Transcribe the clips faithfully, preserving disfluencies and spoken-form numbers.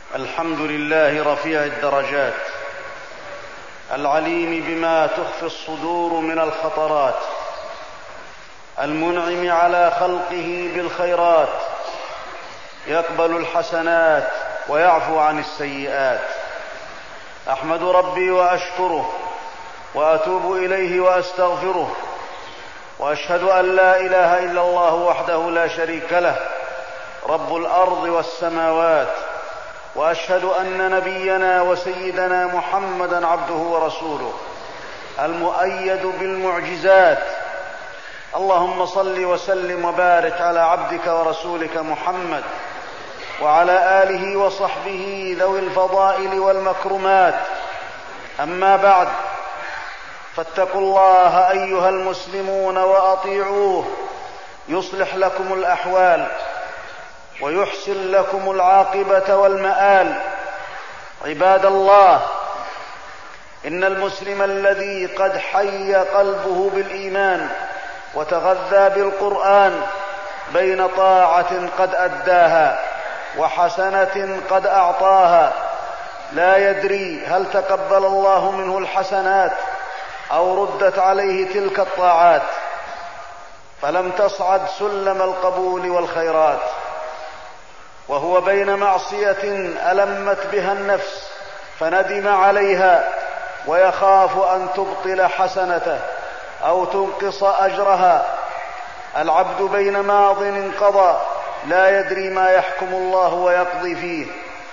الحمد لله رفيع الدرجات العليم بما تخفي الصدور من الخطرات، المنعم على خلقه بالخيرات، يقبل الحسنات ويعفو عن السيئات. أحمد ربي وأشكره وأتوب إليه وأستغفره، وأشهد أن لا إله إلا الله وحده لا شريك له رب الأرض والسماوات، وأشهد أن نبينا وسيدنا محمدًا عبده ورسوله المؤيد بالمعجزات. اللهم صل وسلم وبارك على عبدك ورسولك محمد وعلى آله وصحبه ذوي الفضائل والمكرمات. أما بعد، فاتقوا الله أيها المسلمون وأطيعوه يصلح لكم الأحوال ويحسن لكم العاقبة والمآل. عباد الله، إن المسلم الذي قد حي قلبه بالإيمان وتغذى بالقرآن بين طاعة قد أداها وحسنة قد أعطاها لا يدري هل تقبل الله منه الحسنات أو ردت عليه تلك الطاعات، فلم تصعد سلم القبول والخيرات، وهو بين معصية ألمت بها النفس فندم عليها ويخاف أن تبطل حسنته أو تنقص أجرها. العبد بين ماض انقضى لا يدري ما يحكم الله ويقضي فيه،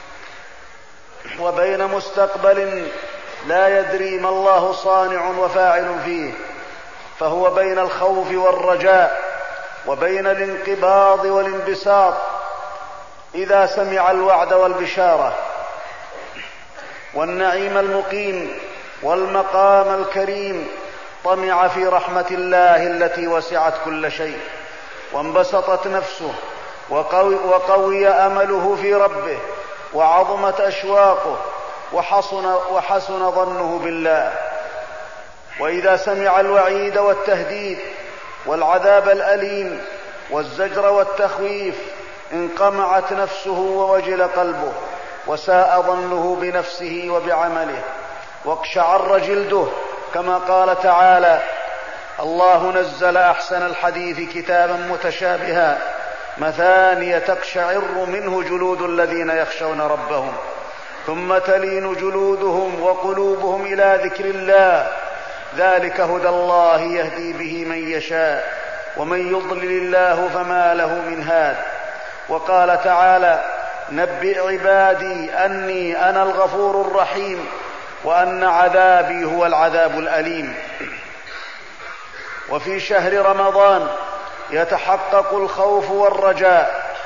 وبين مستقبل لا يدري ما الله صانع وفاعل فيه، فهو بين الخوف والرجاء وبين الانقباض والانبساط. إذا سمع الوعد والبشارة والنعيم المقيم والمقام الكريم طمع في رحمة الله التي وسعت كل شيء، وانبسطت نفسه وقوي, وقوي أمله في ربه وعظمت أشواقه وحسن, وحسن ظنه بالله. وإذا سمع الوعيد والتهديد والعذاب الأليم والزجر والتخويف انقمعت نفسه ووجل قلبه وساء ظنه بنفسه وبعمله واقشعر جلده، كما قال تعالى: الله نزل أحسن الحديث كتابا متشابها مثانية تقشعر منه جلود الذين يخشون ربهم ثم تلين جلودهم وقلوبهم إلى ذكر الله، ذلك هدى الله يهدي به من يشاء ومن يضلل الله فما له من هاد. وقال تعالى: نبئ عبادي أني أنا الغفور الرحيم وأن عذابي هو العذاب الأليم. وفي شهر رمضان يتحقق الخوف والرجاء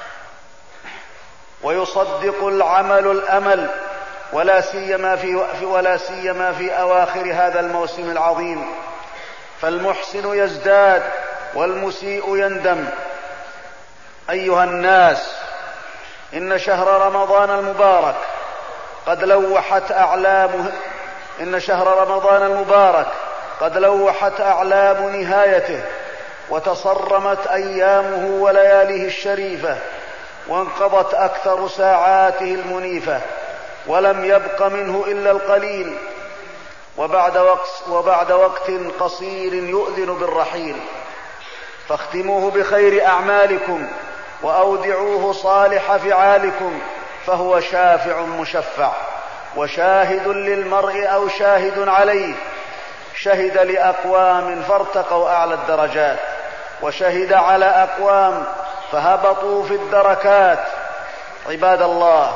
ويصدق العمل الأمل، ولا سيما في ولا سيما في أواخر هذا الموسم العظيم، فالمحسن يزداد والمسيء يندم. أيها الناس، إن شهر رمضان المبارك قد لوحت أعلام إن شهر رمضان المبارك قد لوحت أعلام نهايته وتصرمت أيامه ولياليه الشريفة وانقضت أكثر ساعاته المنيفة، ولم يبق منه إلا القليل، وبعد وقت, وبعد وقت قصير يؤذن بالرحيل. فاختموه بخير أعمالكم وأودعوه صالح فعالكم، فهو شافع مشفع وشاهد للمرء أو شاهد عليه. شهد لأقوام فارتقوا أعلى الدرجات، وشهد على أقوام فهبطوا في الدركات. عباد الله،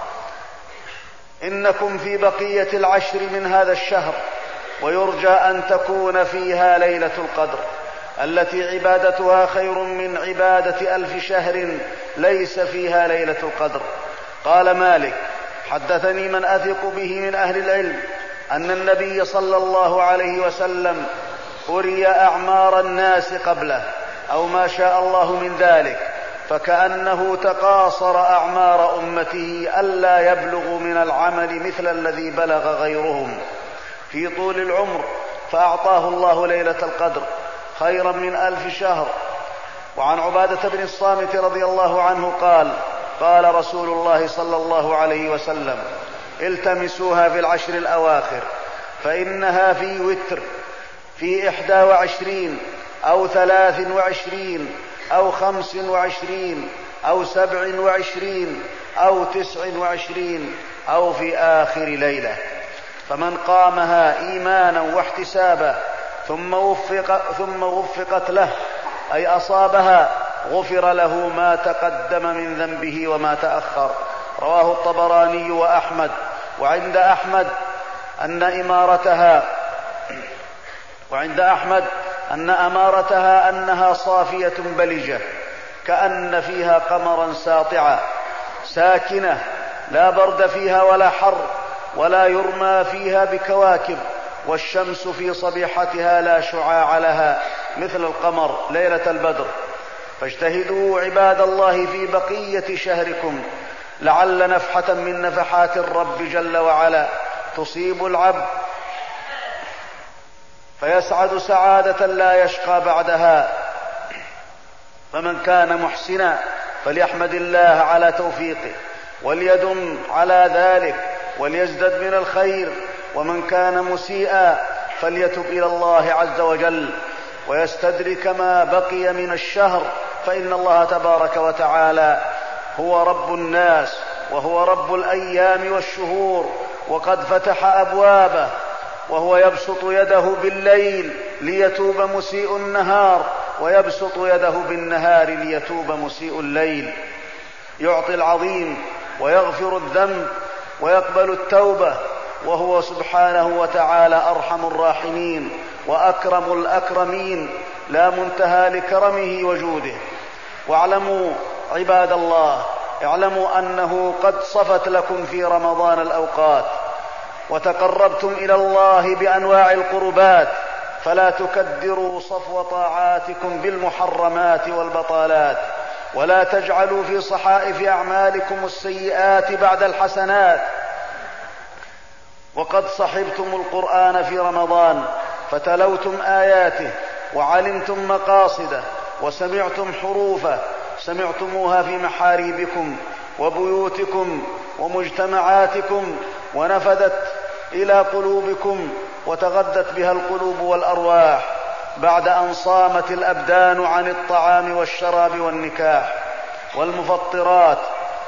إنكم في بقية العشر من هذا الشهر، ويرجى أن تكون فيها ليلة القدر التي عبادتها خير من عبادة ألف شهر ليس فيها ليلة القدر. قال مالك: حدثني من أثق به من أهل العلم أن النبي صلى الله عليه وسلم أري أعمار الناس قبله أو ما شاء الله من ذلك، فكأنه تقاصر أعمار أمته ألا يبلغ من العمل مثل الذي بلغ غيرهم في طول العمر، فأعطاه الله ليلة القدر خيرا من ألف شهر. وعن عبادة بن الصامت رضي الله عنه قال: قال رسول الله صلى الله عليه وسلم: التمسوها في العشر الأواخر، فإنها في وتر، في إحدى وعشرين أو ثلاث وعشرين أو خمس وعشرين أو سبع وعشرين أو تسع وعشرين أو في آخر ليلة. فمن قامها إيمانا واحتسابا ثم, وفق ثم وفقت له، أي أصابها، غفر له ما تقدم من ذنبه وما تأخر. رواه الطبراني وأحمد. وعند أحمد أن إمارتها وعند أحمد أن أمارتها أنها صافية بلجة، كأن فيها قمرا ساطعا ساكنة، لا برد فيها ولا حر، ولا يرمى فيها بكواكب، والشمس في صبيحتها لا شعاع لها مثل القمر ليلة البدر. فاجتهدوا عباد الله في بقية شهركم، لعل نفحة من نفحات الرب جل وعلا تصيب العبد فيسعد سعادة لا يشقى بعدها. فمن كان محسنا فليحمد الله على توفيقه وليدم على ذلك وليزدد من الخير، ومن كان مسيئا فليتب إلى الله عز وجل ويستدرك ما بقي من الشهر، فإن الله تبارك وتعالى هو رب الناس وهو رب الأيام والشهور، وقد فتح أبوابه، وهو يبسط يده بالليل ليتوب مسيء النهار، ويبسط يده بالنهار ليتوب مسيء الليل. يعطي العظيم ويغفر الذنب ويقبل التوبة، وهو سبحانه وتعالى أرحم الراحمين وأكرم الأكرمين، لا منتهى لكرمه وجوده. واعلموا عباد الله، اعلموا أنه قد صفت لكم في رمضان الأوقات، وتقربتم إلى الله بأنواع القربات، فلا تكدروا صفو طاعاتكم بالمحرمات والبطالات، ولا تجعلوا في صحائف أعمالكم السيئات بعد الحسنات. وقد صحبتم القرآن في رمضان، فتلوتم آياته وعلمتم مقاصده وسمعتم حروفه، سمعتموها في محاريبكم وبيوتكم ومجتمعاتكم، ونفذت إلى قلوبكم وتغذت بها القلوب والأرواح، بعد أن صامت الأبدان عن الطعام والشراب والنكاح والمفطرات.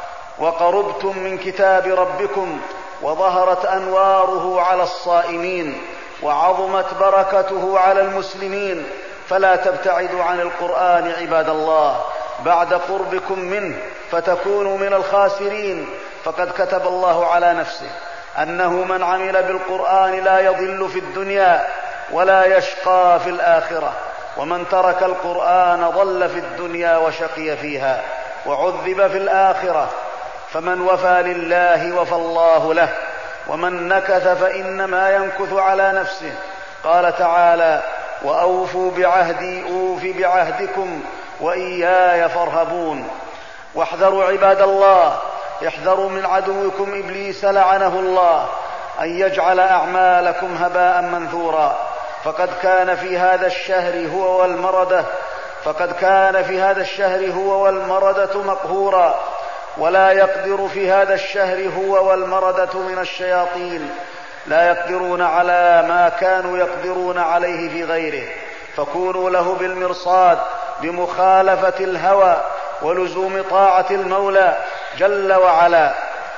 وقربتم من كتاب ربكم، وظهرت أنواره على الصائمين، وعظمت بركته على المسلمين. فلا تبتعدوا عن القرآن عباد الله بعد قربكم منه فتكونوا من الخاسرين، فقد كتب الله على نفسه أنه من عمل بالقرآن لا يضل في الدنيا ولا يشقى في الآخرة، ومن ترك القرآن ضل في الدنيا وشقي فيها وعذب في الآخرة. فمن وفى لله وفى الله له، ومن نكث فإنما ينكث على نفسه. قال تعالى: وأوفوا بعهدي أوف بعهدكم وإياي فارهبون. واحذروا عباد الله، احذروا من عدوكم إبليس لعنه الله أن يجعل أعمالكم هباء منثورا، فقد كان في هذا الشهر هو والمردة فقد كان في هذا الشهر هو والمردة مقهورا، ولا يقدر في هذا الشهر هو والمردة من الشياطين، لا يقدرون على ما كانوا يقدرون عليه في غيره. فكونوا له بالمرصاد بمخالفة الهوى ولزوم طاعة المولى جل وعلا،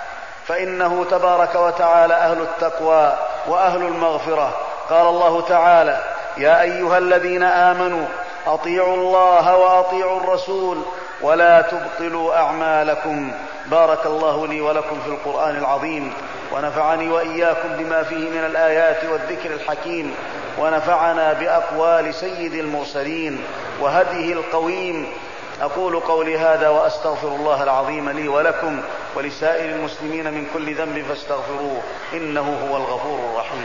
فإنه تبارك وتعالى أهل التقوى وأهل المغفرة. قال الله تعالى: يا أيها الذين آمنوا أطيعوا الله وأطيعوا الرسول ولا تبطلوا أعمالكم. بارك الله لي ولكم في القرآن العظيم، ونفعني وإياكم بما فيه من الآيات والذكر الحكيم، ونفعنا بأقوال سيد المرسلين وهديه القويم. أقول قولي هذا وأستغفر الله العظيم لي ولكم ولسائر المسلمين من كل ذنب فاستغفروه، إنه هو الغفور الرحيم.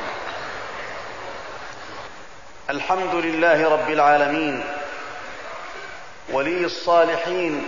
الحمد لله رب العالمين ولي الصالحين،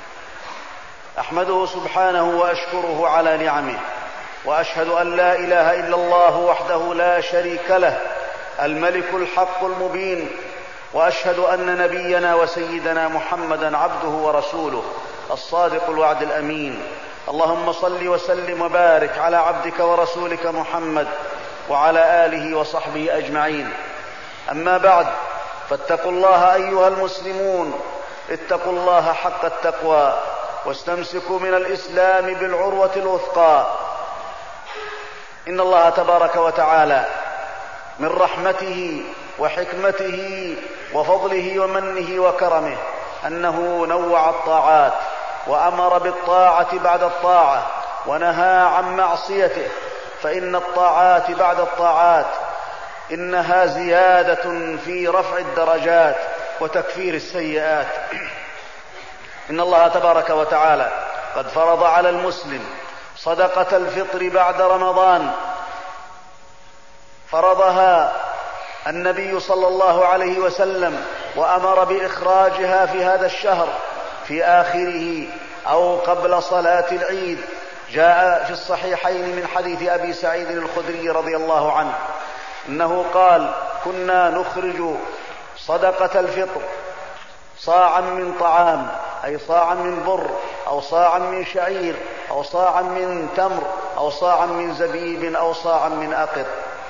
أحمده سبحانه وأشكره على نعمه، وأشهد أن لا إله إلا الله وحده لا شريك له الملك الحق المبين، وأشهد أن نبينا وسيدنا محمدا عبده ورسوله الصادق الوعد الأمين. اللهم صل وسلم وبارك على عبدك ورسولك محمد وعلى آله وصحبه أجمعين. أما بعد، فاتقوا الله أيها المسلمون، اتقوا الله حق التقوى، واستمسكوا من الإسلام بالعروة الوثقى. إن الله تبارك وتعالى من رحمته وحكمته وفضله ومنه وكرمه أنه نوع الطاعات، وأمر بالطاعة بعد الطاعة، ونهى عن معصيته، فإن الطاعات بعد الطاعات إنها زيادة في رفع الدرجات وتكفير السيئات. إن الله تبارك وتعالى قد فرض على المسلم صدقة الفطر بعد رمضان، فرضها النبي صلى الله عليه وسلم، وأمر بإخراجها في هذا الشهر في آخره أو قبل صلاة العيد. جاء في الصحيحين من حديث أبي سعيد الخدري رضي الله عنه إنه قال: كنا نخرج صدقة الفطر صاعا من طعام، أي صاعا من بر، أو صاعا من شعير، أو صاعا من تمر، أو صاعا من زبيب، أو صاعا من أقط.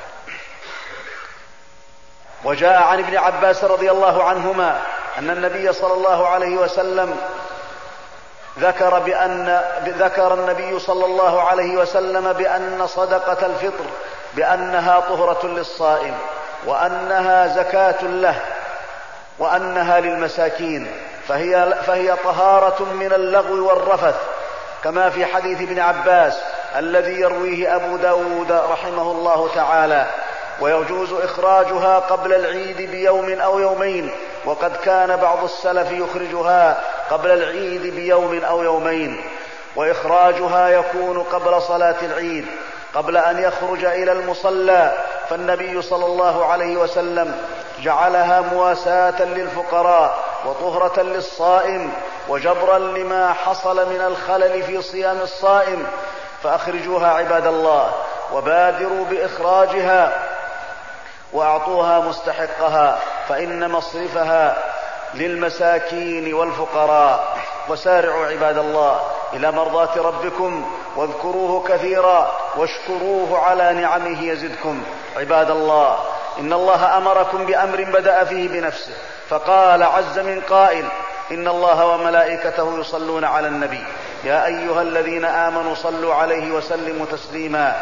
وجاء عن ابن عباس رضي الله عنهما أن النبي صلى الله عليه وسلم ذكر بأن ذكر النبي صلى الله عليه وسلم بأن صدقة الفطر بأنها طهرة للصائم، وأنها زكاة له، وأنها للمساكين، فهي, فهي طهارة من اللغو والرفث، كما في حديث ابن عباس الذي يرويه أبو داود رحمه الله تعالى. ويجوز إخراجها قبل العيد بيوم أو يومين، وقد كان بعض السلف يخرجها قبل العيد بيوم أو يومين. وإخراجها يكون قبل صلاة العيد قبل أن يخرج إلى المصلى، فالنبي صلى الله عليه وسلم جعلها مواساة للفقراء وطهرة للصائم وجبرا لما حصل من الخلل في صيام الصائم. فأخرجوها عباد الله، وبادروا بإخراجها، وأعطوها مستحقها، فإن مصرفها للمساكين والفقراء. وسارعوا عباد الله إلى مرضاة ربكم، واذكروه كثيرا، واشكروه على نعمه يزدكم. عباد الله، إن الله أمركم بأمر بدأ فيه بنفسه، فقال عز من قائل: إن الله وملائكته يصلون على النبي يا أيها الذين آمنوا صلوا عليه وسلموا تسليما.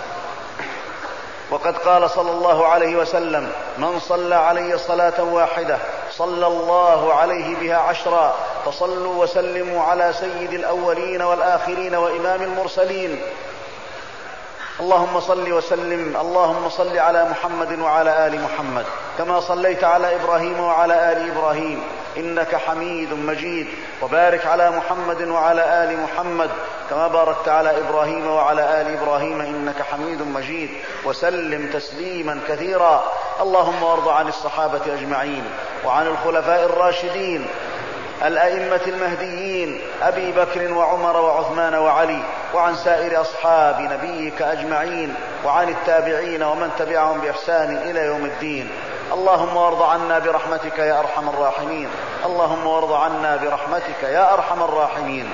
وقد قال صلى الله عليه وسلم: من صلى علي صلاة واحدة صلى الله عليه بها عشرا، فصلوا وسلموا على سيد الأولين والآخرين وإمام المرسلين. اللهم صل وسلم اللهم صل على محمد وعلى آل محمد كما صليت على إبراهيم وعلى آل إبراهيم إنك حميد مجيد، وبارك على محمد وعلى آل محمد كما باركت على إبراهيم وعلى آل إبراهيم إنك حميد مجيد، وسلم تسليما كثيرا. اللهم وارض عن الصحابة أجمعين، وعن الخلفاء الراشدين الأئمة المهديين أبي بكر وعمر وعثمان وعلي، وعن سائر أصحاب نبيك أجمعين، وعن التابعين ومن تبعهم بإحسان إلى يوم الدين. اللهم وارض عنا برحمتك يا أرحم الراحمين، اللهم وارض عنا برحمتك يا أرحم الراحمين.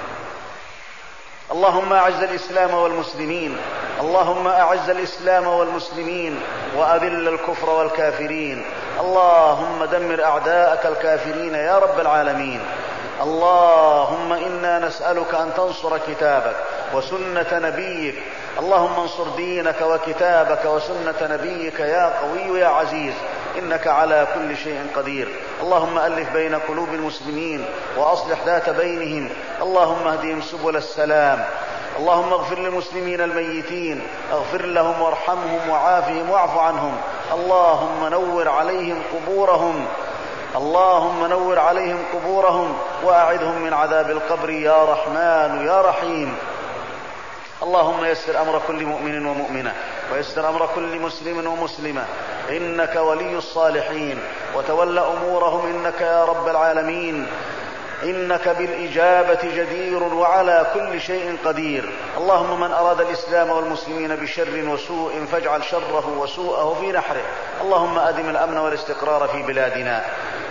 اللهم أعز الإسلام والمسلمين، اللهم أعز الإسلام والمسلمين، وأذل الكفر والكافرين. اللهم دمر أعداءك الكافرين يا رب العالمين. اللهم إنا نسألك أن تنصر كتابك وسنة نبيك، اللهم انصر دينك وكتابك وسنة نبيك يا قوي يا عزيز، إنك على كل شيء قدير. اللهم ألف بين قلوب المسلمين وأصلح ذات بينهم، اللهم اهدهم سبل السلام. اللهم اغفر للمسلمين الميتين، اغفر لهم وارحمهم وعافهم واعف عنهم. اللهم نور عليهم قبورهم اللهم نور عليهم قبورهم وأعذهم من عذاب القبر يا رحمن يا رحيم. اللهم يسر أمر كل مؤمن ومؤمنة، ويسر أمر كل مسلم ومسلمة، إنك ولي الصالحين، وتول أمورهم إنك يا رب العالمين، إنك بالإجابة جدير وعلى كل شيء قدير. اللهم من أراد الإسلام والمسلمين بشر وسوء فاجعل شره وسوءه في نحره. اللهم أدم الأمن والاستقرار في بلادنا.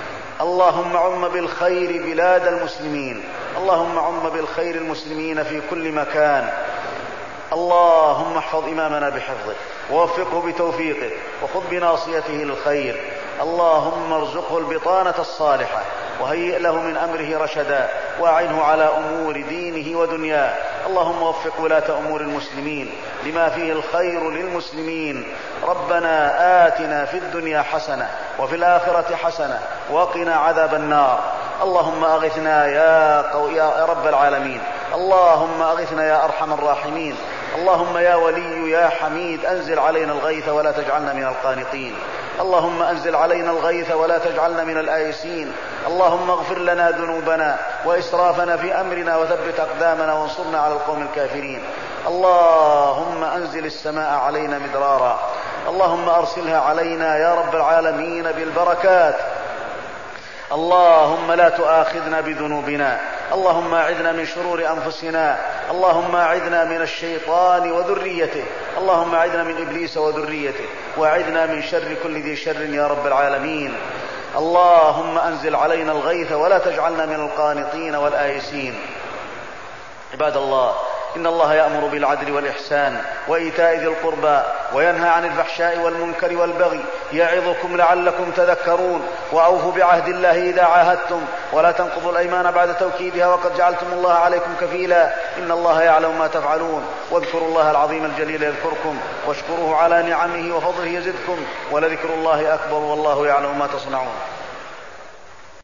اللهم عم بالخير بلاد المسلمين، اللهم عم بالخير المسلمين في كل مكان. اللهم احفظ إمامنا بحفظه ووفقه بتوفيقه وخذ بناصيته للخير. اللهم ارزقه البطانة الصالحة وهيئ له من أمره رشدا وأعنه على أمور دينه ودنياه. اللهم وفق ولاة أمور المسلمين لما فيه الخير للمسلمين. ربنا آتنا في الدنيا حسنة وفي الآخرة حسنة وقنا عذاب النار. اللهم أغثنا يا, قو... يا رب العالمين، اللهم أغثنا يا أرحم الراحمين. اللهم يا ولي يا حميد أنزل علينا الغيث ولا تجعلنا من القانطين. اللهم أنزل علينا الغيث ولا تجعلنا من الآيسين. اللهم اغفر لنا ذنوبنا وإسرافنا في أمرنا وثبت أقدامنا وانصرنا على القوم الكافرين. اللهم أنزل السماء علينا مدرارا، اللهم أرسلها علينا يا رب العالمين بالبركات. اللهم لا تؤاخذنا بذنوبنا، اللهم أعذنا من شرور أنفسنا، اللهم أعذنا من الشيطان وذريته، اللهم أعذنا من إبليس وذريته، وأعذنا من شر كل ذي شر يا رب العالمين. اللهم أنزل علينا الغيث ولا تجعلنا من القانطين والآيسين. عباد الله، إن الله يأمر بالعدل والإحسان وإيتاء ذي القربى وينهى عن الفحشاء والمنكر والبغي يعظكم لعلكم تذكرون. وأوفوا بعهد الله إذا عاهدتم ولا تنقضوا الأيمان بعد توكيدها وقد جعلتم الله عليكم كفيلا. إن الله يعلم ما تفعلون. واذكروا الله العظيم الجليل يذكركم واشكروه على نعمه وفضله يزدكم ولذكر الله أكبر والله يعلم ما تصنعون.